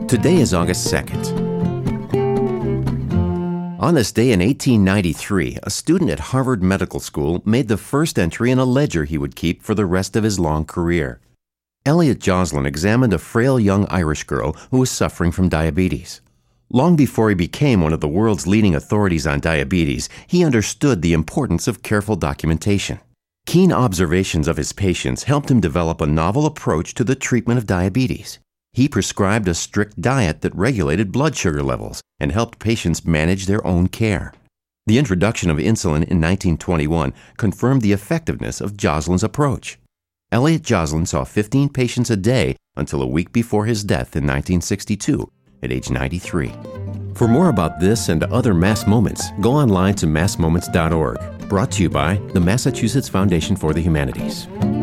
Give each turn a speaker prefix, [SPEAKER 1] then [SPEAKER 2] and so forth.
[SPEAKER 1] Today is August 2nd. On this day in 1893, a student at Harvard Medical School made the first entry in a ledger he would keep for the rest of his long career. Elliot Joslin examined a frail young Irish girl who was suffering from diabetes. Long before he became one of the world's leading authorities on diabetes, he understood the importance of careful documentation. Keen observations of his patients helped him develop a novel approach to the treatment of diabetes. He prescribed a strict diet that regulated blood sugar levels and helped patients manage their own care. The introduction of insulin in 1921 confirmed the effectiveness of Joslin's approach. Elliot Joslin saw 15 patients a day until a week before his death in 1962 at age 93. For more about this and other Mass Moments, go online to massmoments.org. Brought to you by the Massachusetts Foundation for the Humanities.